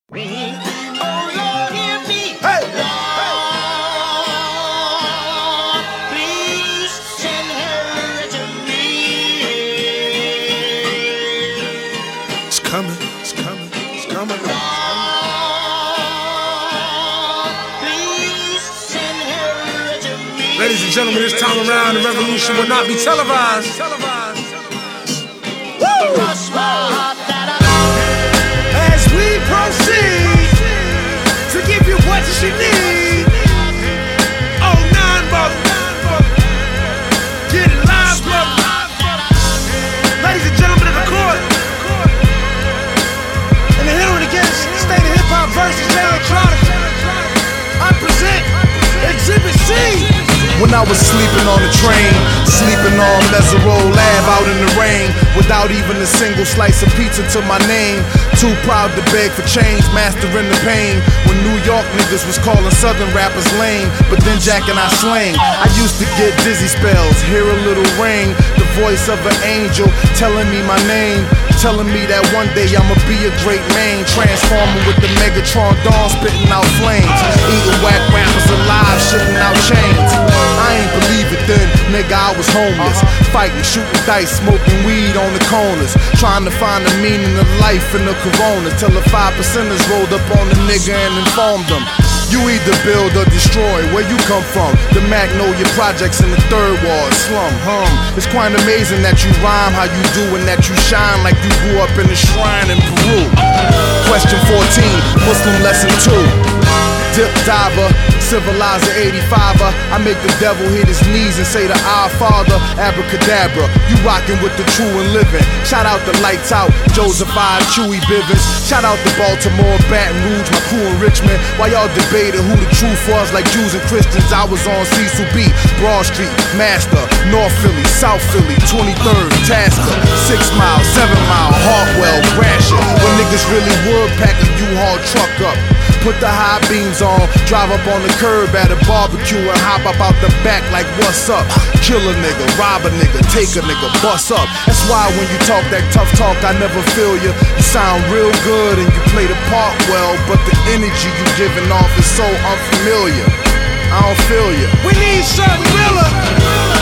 Oh Lord, hear me. Hey, Lord, please send her to me. it's coming, it's coming, it's coming. Lord, please send her to me. Ladies and gentlemen, this time around, the revolution will not be televised. Cross my heart that I love. As we proceed to give you what you need. Oh, nine, brother. Get it live, brother. Ladies and gentlemen of the court. And the hearing against State of Hip Hop versus Jay Electronica, I present Exhibit C. When I was sleeping on the train, sleeping on Mesereau Lab out in the rain, without even a single slice of pizza to my name. Too proud to beg for change, mastering the pain. When New York niggas was calling Southern rappers lame, but then Jack and I slang. I used to get dizzy spells, hear a little ring, the voice of an angel telling me my name, telling me that one day I'ma be a great man, transforming with the Megatron dawn, spitting out flames, eating whack rappers alive, shitting out chains. I ain't believe it then, nigga, I was homeless, fighting, shooting dice, smoking weed on the corners, trying to find the meaning of life in the corona, till the 5%ers rolled up on the nigga and informed them. You either build or destroy, where you come from. The Magnolia Projects in the Third Ward slum, It's quite amazing that you rhyme how you do and that you shine like you grew up in a shrine in Peru. Question 14, Muslim lesson 2. Dip diver, civilizer 85er. I make the devil hit his knees and say to our Father, abracadabra. You rockin' with the true and living. Shout out the Lights Out, Joseph I, Chewy Bivens. Shout out to Baltimore, Baton Rouge, my crew in Richmond. While y'all debated who the truth was like Jews and Christians, I was on Cecil B, Broad Street, Master, North Philly, South Philly, 23rd, Tasker, 6 Mile, 7 Mile, Hartwell, Gratiot. When niggas really would pack a U-Haul truck up, put the high beams on, drive up on the curb at a barbecue and hop up out the back like what's up? Kill a nigga, rob a nigga, take a nigga, bust up. That's why when you talk that tough talk, I never feel you. You sound real good and you play the part well, but the energy you giving off is so unfamiliar. I don't feel you. We need something realer.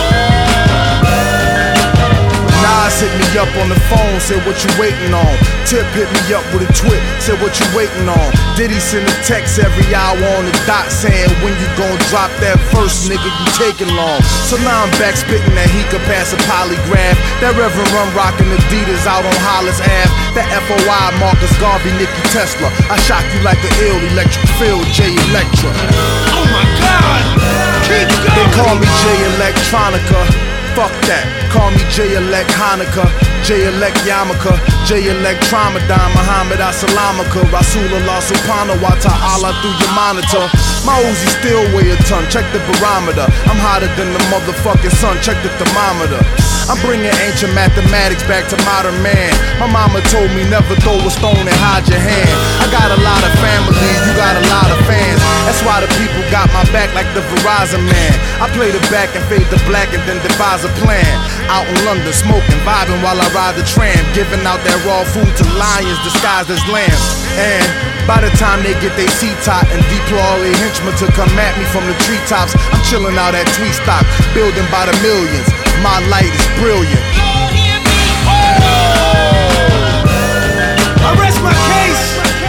Nas hit me up on the phone, said what you waiting on. Tip hit me up with a twit, said what you waiting on. Diddy send a text every hour on the dot saying when you gon' drop that verse, nigga, you taking long. So now I'm back spitting that he could pass a polygraph. That Reverend Run rockin' Adidas out on Hollis Ave. That FOI Marcus Garvey, Nicky Tesla. I shock you like an ill electric field, Jay Electra. Oh my God! Keep going! They call me Jay Electronica. Fuck that, call me J-Elect Hanukkah, J-Elect Yarmulke, J-Elect Tramadan, Muhammad Assalamaka, Rasulullah Subhanahu wa ta'ala through your monitor. My Uzi still weigh a ton, check the barometer. I'm hotter than the motherfucking sun, check the thermometer. I'm bringing ancient mathematics back to modern man. My mama told me never throw a stone and hide your hand. I got a lot of family, you got a lot of fans. That's why the people got my back like the Verizon man. I play the back and fade the black and then devise a plan. Out in London, smoking, vibing while I ride the tram, giving out that raw food to lions disguised as lambs. And by the time they get their seat top and deploy all their henchmen to come at me from the treetops, I'm chilling out at Tweet Stock, building by the millions. My light is brilliant. Lord, hear me. I rest my case.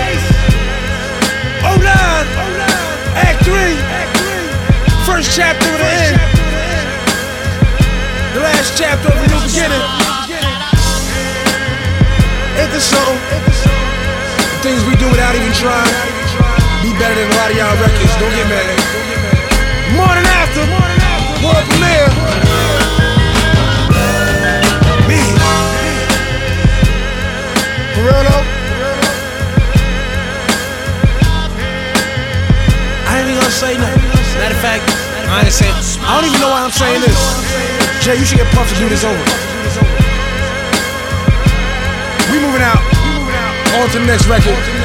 09, Act 3, first chapter of the end, the last chapter of the new beginning. Ain't this something? The things we do without even trying be better than a lot of y'all records. Don't get mad. Morning after, world premiere. Me. For real though? I ain't even gonna say nothing. Matter of fact, I ain't saying. I don't even know why I'm saying this. Jay, you should get Puff to do this over. We moving out. On to the next record.